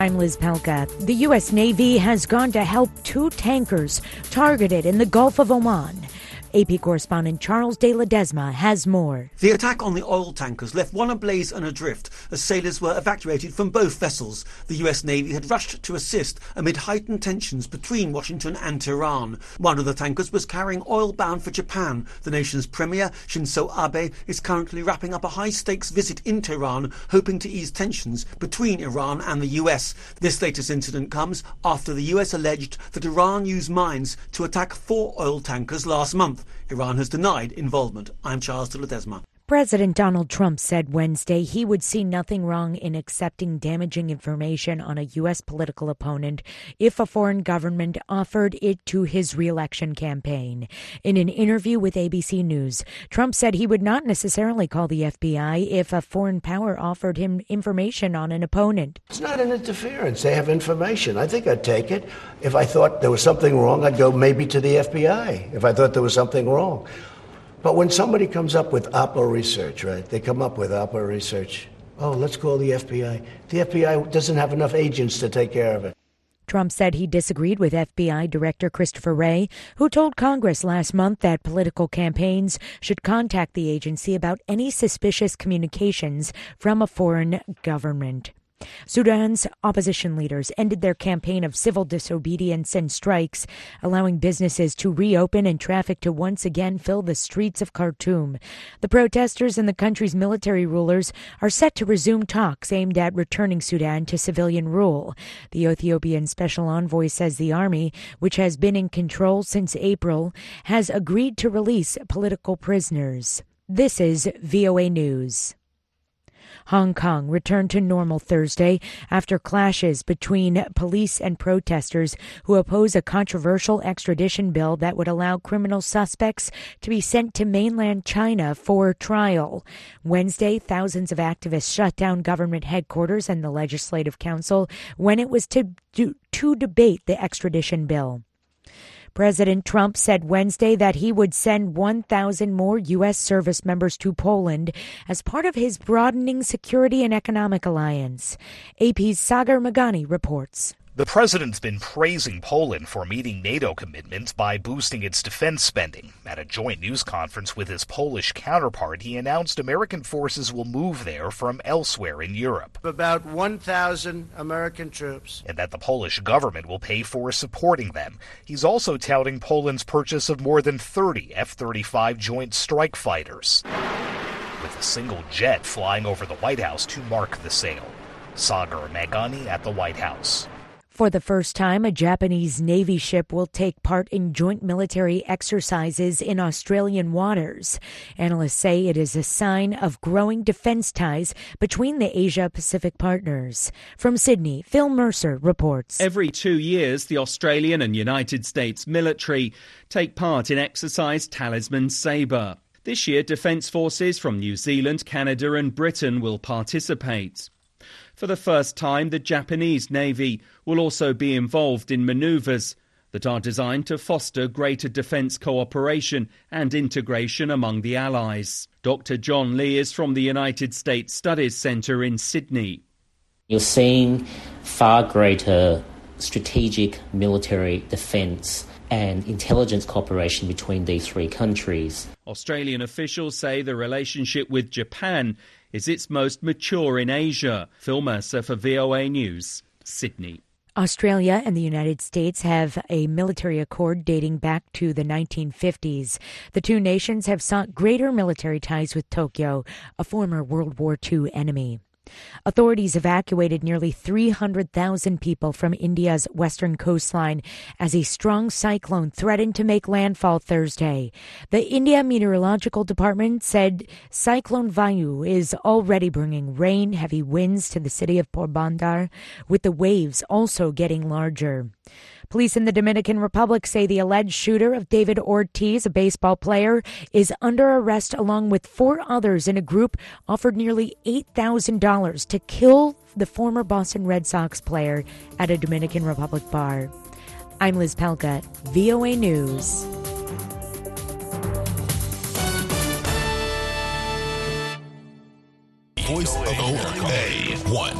I'm Liz Pelka. The U.S. Navy has gone to help two tankers targeted in the Gulf of Oman. AP correspondent Charles de Ledesma has more. The attack on the oil tankers left one ablaze and adrift as sailors were evacuated from both vessels. The US Navy had rushed to assist amid heightened tensions between Washington and Tehran. One of the tankers was carrying oil bound for Japan. The nation's premier, Shinzo Abe, is currently wrapping up a high-stakes visit in Tehran, hoping to ease tensions between Iran and the US. This latest incident comes after the US alleged that Iran used mines to attack 4 oil tankers last month. Iran has denied involvement. I'm Charles de Ledesma. President Donald Trump said Wednesday he would see nothing wrong in accepting damaging information on a U.S. political opponent if a foreign government offered it to his reelection campaign. In an interview with ABC News, Trump said he would not necessarily call the FBI if a foreign power offered him information on an opponent. It's not an interference. They have information. I think I'd take it. If I thought there was something wrong, I'd go maybe to the FBI if I thought there was something wrong. But when somebody comes up with Oppo research, right, they come up with Oppo research, oh, let's call the FBI. The FBI doesn't have enough agents to take care of it. Trump said he disagreed with FBI Director Christopher Wray, who told Congress last month that political campaigns should contact the agency about any suspicious communications from a foreign government. Sudan's opposition leaders ended their campaign of civil disobedience and strikes, allowing businesses to reopen and traffic to once again fill the streets of Khartoum. The protesters and the country's military rulers are set to resume talks aimed at returning Sudan to civilian rule. The Ethiopian special envoy says the army, which has been in control since April, has agreed to release political prisoners. This is VOA News. Hong Kong returned to normal Thursday after clashes between police and protesters who oppose a controversial extradition bill that would allow criminal suspects to be sent to mainland China for trial. Wednesday, thousands of activists shut down government headquarters and the Legislative Council when it was to debate the extradition bill. President Trump said Wednesday that he would send 1,000 more U.S. service members to Poland as part of his broadening security and economic alliance. AP's Sagar Magani reports. The president's been praising Poland for meeting NATO commitments by boosting its defense spending. At a joint news conference with his Polish counterpart, he announced American forces will move there from elsewhere in Europe. About 1,000 American troops. And that the Polish government will pay for supporting them. He's also touting Poland's purchase of more than 30 F-35 Joint Strike Fighters, with a single jet flying over the White House to mark the sale. Sagar Magani at the White House. For the first time, a Japanese Navy ship will take part in joint military exercises in Australian waters. Analysts say it is a sign of growing defense ties between the Asia-Pacific partners. From Sydney, Phil Mercer reports. Every 2 years, the Australian and United States military take part in exercise Talisman Sabre. This year, defence forces from New Zealand, Canada and Britain will participate. For the first time, the Japanese Navy will also be involved in manoeuvres that are designed to foster greater defence cooperation and integration among the Allies. Dr. John Lee is from the United States Studies Centre in Sydney. You're seeing far greater strategic military defence and intelligence cooperation between these three countries. Australian officials say the relationship with Japan is its most mature in Asia. Phil Mercer for VOA News, Sydney. Australia and the United States have a military accord dating back to the 1950s. The two nations have sought greater military ties with Tokyo, a former World War II enemy. Authorities evacuated nearly 300,000 people from India's western coastline as a strong cyclone threatened to make landfall Thursday. The India Meteorological Department said Cyclone Vayu is already bringing rain, heavy winds to the city of Porbandar, with the waves also getting larger. Police in the Dominican Republic say the alleged shooter of David Ortiz, a baseball player, is under arrest along with 4 others in a group offered nearly $8,000 to kill the former Boston Red Sox player at a Dominican Republic bar. I'm Liz Pelka, VOA News. Voice of America. A1.